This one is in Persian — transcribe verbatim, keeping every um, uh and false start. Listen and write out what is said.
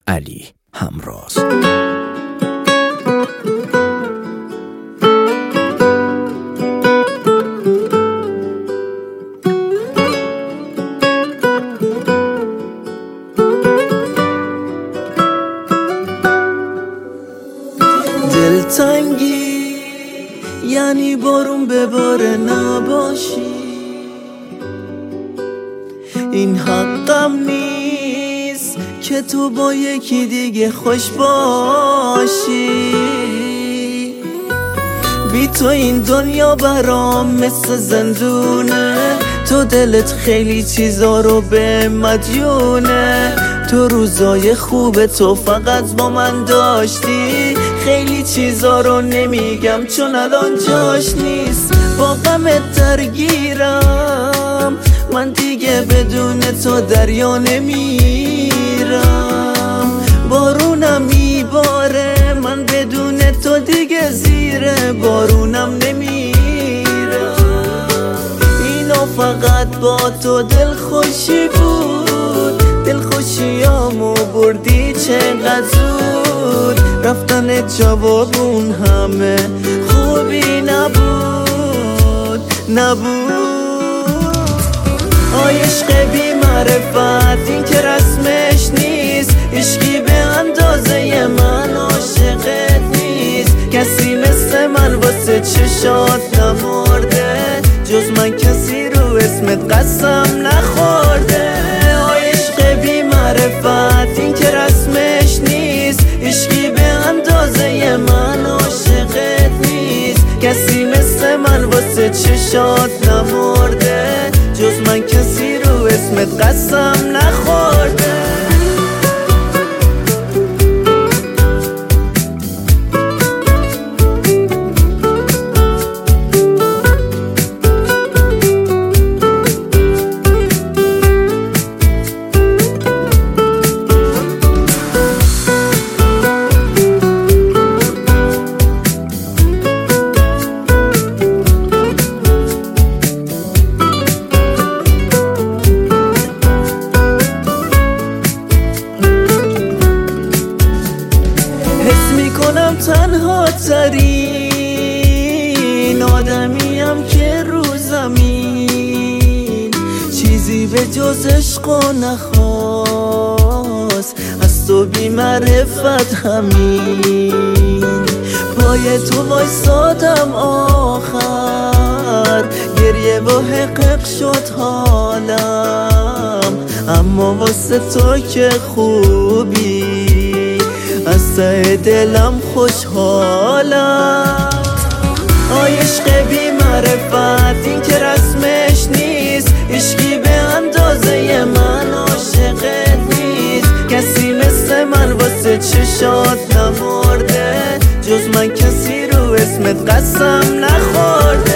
علی همراز. دلتنگی یعنی بارون بباره نباشی، این حقم نیست که تو با یکی دیگه خوش باشی. بی تو این دنیا برام مثل زندونه، تو دلت خیلی چیزا رو به مدیونه. تو روزای خوب تو فقط با من داشتی، خیلی چیزا رو نمیگم چون الان جاش نیست. با غمت درگیرم، من دیگه بدون تو دریا نمیرم. بارونم میباره، من بدون تو دیگه زیر بارونم نمیرم. اینا فقط با تو دلخوشی بود، دلخوشیامو بردی چقدر زود. رفتن جوابون همه خوبی نبود نبود. آی عشق بی معرفت این که رسمش نیست، عشقی به اندازه من عاشقت نیست. کسی مثل من واسه چشات نمرده، جز من کسی رو اسمت قسم نخورده. آی عشق بی معرفت این که رسمش نیست، عشقی به اندازه من عاشقت نیست. کسی مثل من واسه چشات نمرده، جز من کسی رو اسمت قسم نخورده. کنم تنها ترین آدمیم که رو زمین، چیزی به جز عشق و نخواست از تو بی معرفت همین. پای تو وایسادم آخر، گریه و حقق شد حالم، اما واسه تو که خوبی از ته دلم خوشحالم. آی عشق بی معرفت این که رسمش نیست، عشقی به اندازه من عاشقت نیست. کسی مثل من واسه چشات نمرده، جز من کسی رو اسمت قسم نخورده.